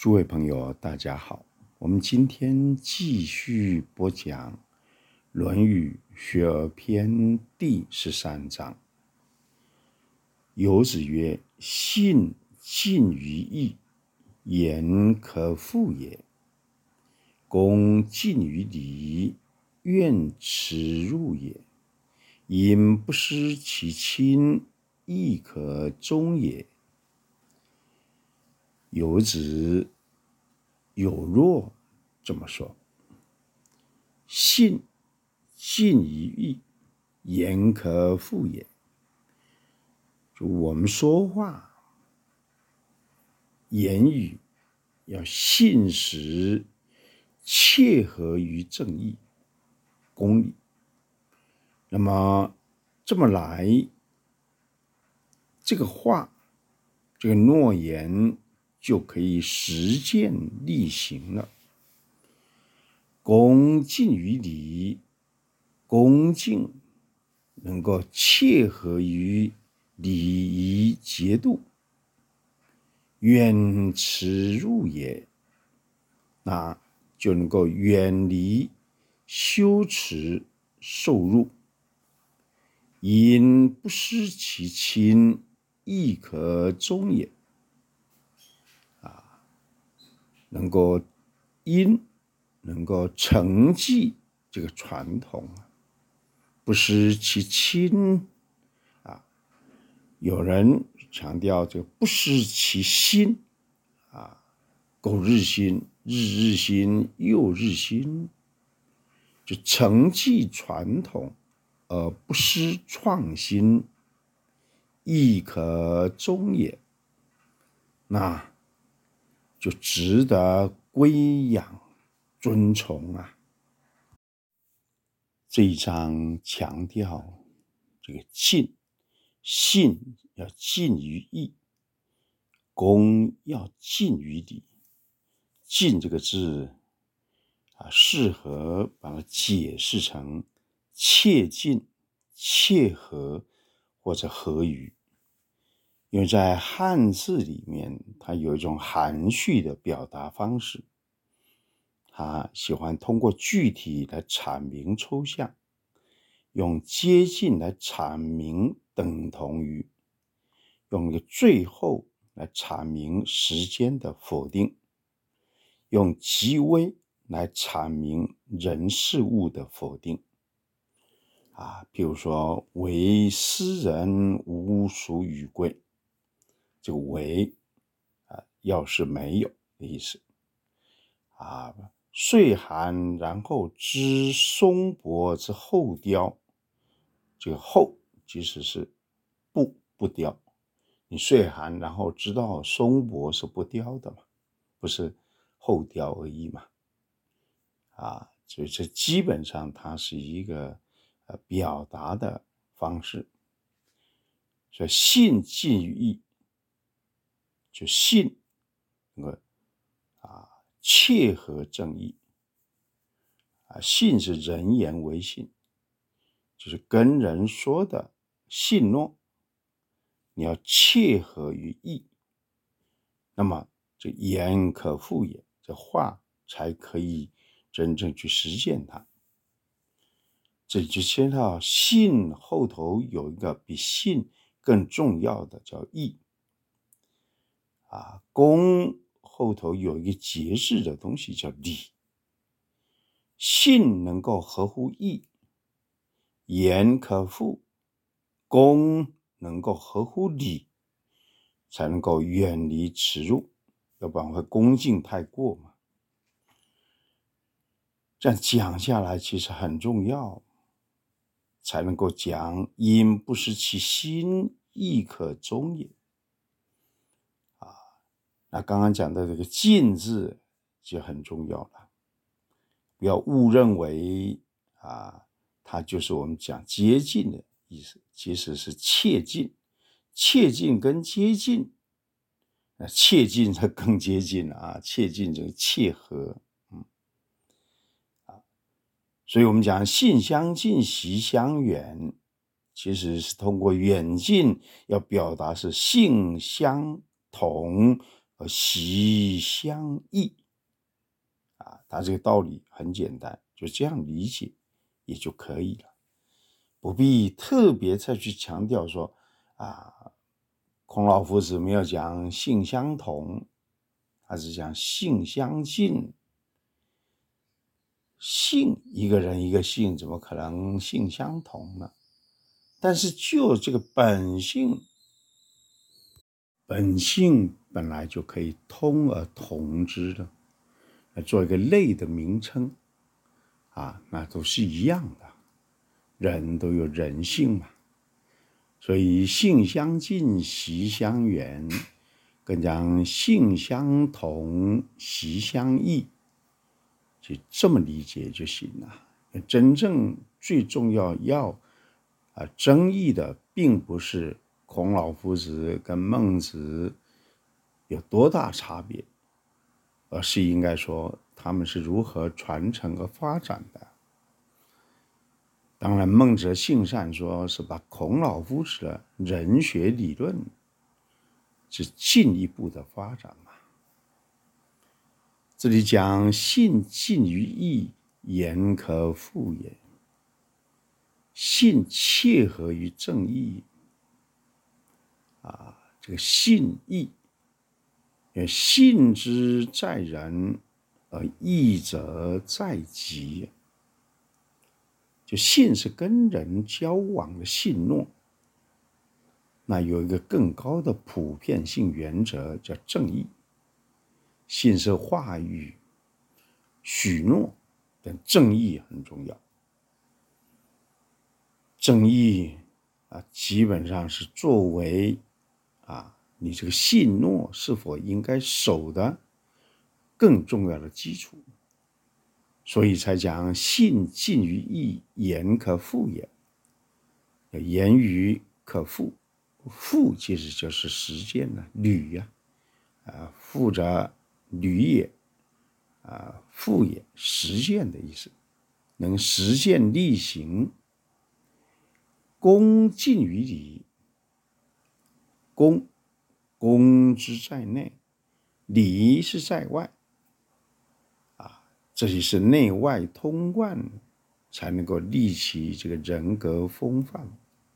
诸位朋友，大家好。我们今天继续播讲《论语·学而篇》第13章。有子曰：“信近于义，言可复也。恭近于礼，愿耻辱也。因不失其亲，亦可忠也。”有子有若这么说：信近于义，言可复也。就我们说话言语要信实，切合于正义公理，那么这么来，这个话这个诺言就可以实践力行了。恭近于礼，恭敬能够切合于礼仪节度，愿耻辱也，那就能够远离羞耻受辱。因不失其亲，亦可忠也。能够承继这个传统，不失其亲有人强调这个不失其心苟日新，日新，又日新，就承继传统而不失创新，亦可忠也，那就值得归养尊崇啊。这一章强调这个信要近于义，恭要近于礼。近这个字适合把它解释成切近、切合或者合于，因为在汉字里面它有一种含蓄的表达方式，他喜欢通过具体来阐明抽象，用接近来阐明等同于，用一个最后来阐明时间的否定，用极微来阐明人事物的否定比如说唯斯人无属与贵，这个唯要是没有的意思岁寒然后知松柏之后凋，这个后其实是不凋，你岁寒然后知道松柏是不凋的嘛，不是后凋而已嘛所以这基本上它是一个表达的方式。所以信近于义，就信能够切合正义信是人言为信，就是跟人说的信诺，你要切合于义，那么这言可复也，这话才可以真正去实践它。这就牵到信后头有一个比信更重要的叫义恭后头有一个节制的东西叫礼。信能够合乎义，言可复，恭能够合乎礼，才能够远离耻辱，要不然会恭敬太过嘛。这样讲下来其实很重要，才能够讲因不失其心，亦可忠也那刚刚讲的这个近字就很重要了，不要误认为它就是我们讲接近的意思，其实是切近。切近跟接近，切近它更接近切近这个切合所以我们讲信相近，习相远，其实是通过远近要表达是性相同， 而习相异它这个道理很简单，就这样理解也就可以了，不必特别再去强调说孔老夫子没有讲性相同，他是讲性相近。性，一个人一个性，怎么可能性相同呢？但是就这个本性本来就可以通而同之的，来做一个类的名称那都是一样的，人都有人性嘛，所以性相近，习相远，更讲性相同，习相异，就这么理解就行了。真正最重要争议的并不是孔老夫子跟孟子有多大差别，而是应该说他们是如何传承和发展的。当然孟子性善说是把孔老夫子的人学理论是进一步的发展嘛。这里讲性近于义，言可复也。性切合于正义这个性义，性之在人，而义者在己。就性是跟人交往的信诺，那有一个更高的普遍性原则叫正义。性是话语、许诺等，正义很重要。正义基本上是作为你这个信诺是否应该守的更重要的基础，所以才讲信近于义，言可复也。言语可复，复其实就是实践了，履复者履也复也，实践的意思，能实践力行。恭近于礼，恭之在内，礼是在外这里是内外通贯，才能够立起这个人格风范。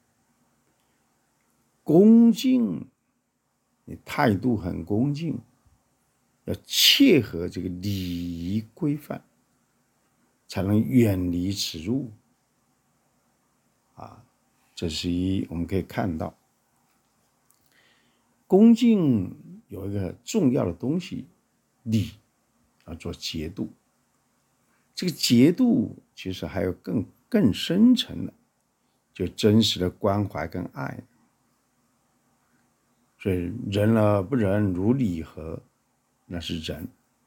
恭敬，你态度很恭敬，要切合这个礼仪规范，才能远离耻辱这是我们可以看到，恭敬有一个重要的东西，礼要做节度。这个节度其实还有更深层的，就真实的关怀跟爱。所以人而不仁，如礼何？那是仁。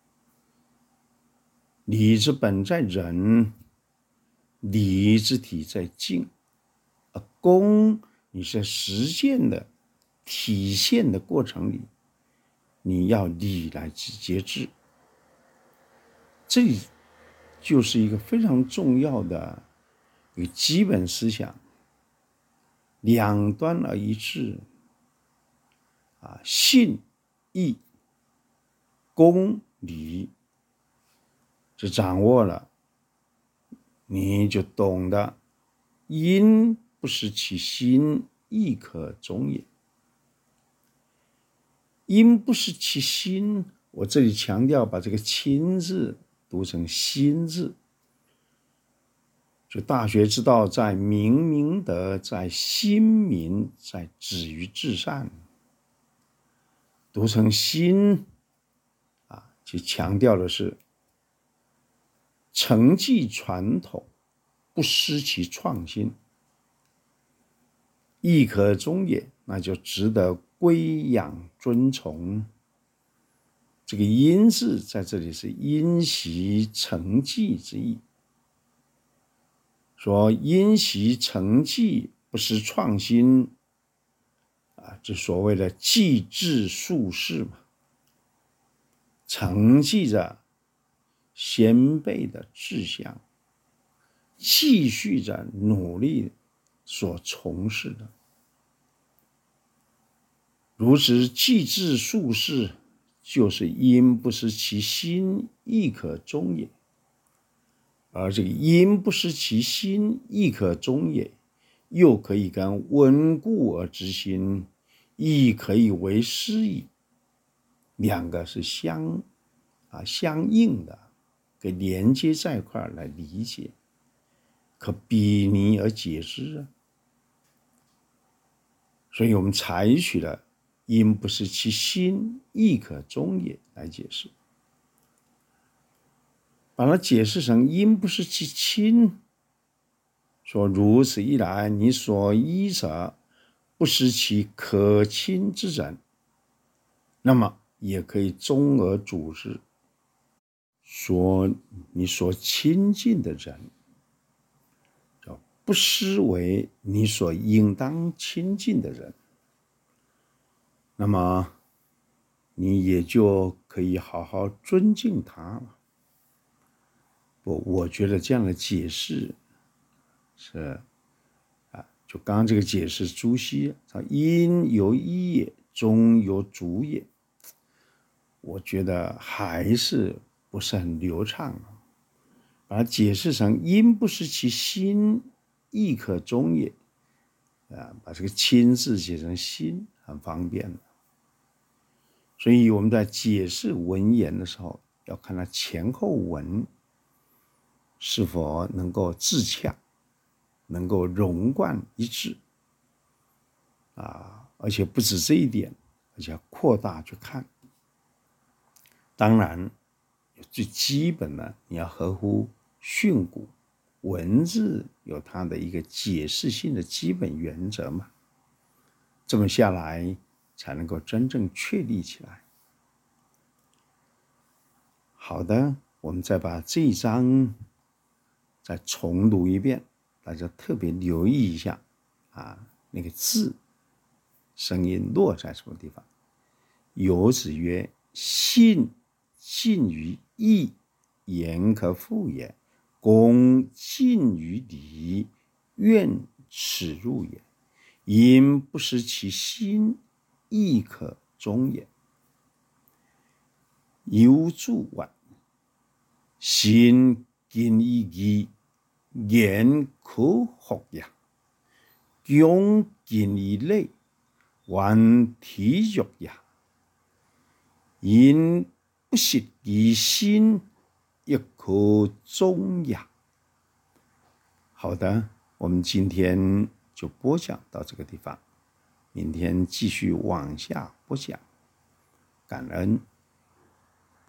礼之本在仁，礼之体在敬。恭，你是实践的体现的过程里，你要礼来节制。这里就是一个非常重要的一个基本思想，两端而一致信义恭礼，这掌握了，你就懂得因不失其心，亦可忠也。因不失其心，我这里强调把这个亲字读成心字，就大学之道在明明德，在亲民，在止于至善。读成心就强调的是承继传统，不失其创新，亦可忠也，那就值得归养尊崇。这个因字在这里是因袭承继之意，说因袭承继不失创新这所谓的继志术士嘛，承继着先辈的志向，继续着努力所从事的。如此继志术士， 就是因不失其心，亦可终也。而这个因不失其心，亦可终也，又可以跟稳固而知新，亦可以为师矣。两个是相应的，给连接在一块来理解，可比拟而解之啊。所以我们采取了因不失其心，亦可终也来解释，把它解释成因不失其亲，说如此一来，你所依者不失其可亲之人，那么也可以中而主之，说你所亲近的人不失为你所应当亲近的人，那么你也就可以好好尊敬他了。我觉得这样的解释是就刚刚这个解释朱熹因由一也，终由主也，我觉得还是不是很流畅，把它解释成因不失其心，亦可终也，把这个亲字解成心，很方便的。所以我们在解释文言的时候，要看它前后文是否能够自洽，能够融贯一致而且不止这一点，而且要扩大去看。当然最基本的你要合乎训诂，文字有它的一个解释性的基本原则嘛，这么下来才能够真正确立起来。好的，我们再把这一章再重读一遍，大家特别留意一下那个字声音落在什么地方。游子曰：信近于义，言可复也；恭近于礼，愿耻辱也。因不失其心，亦可终也。有注曰：心近于义，言可复也；恭近于礼，愿耻辱也。因不失其心，亦可终也。好的，我们今天就播讲到这个地方，明天继续往下播讲。感恩。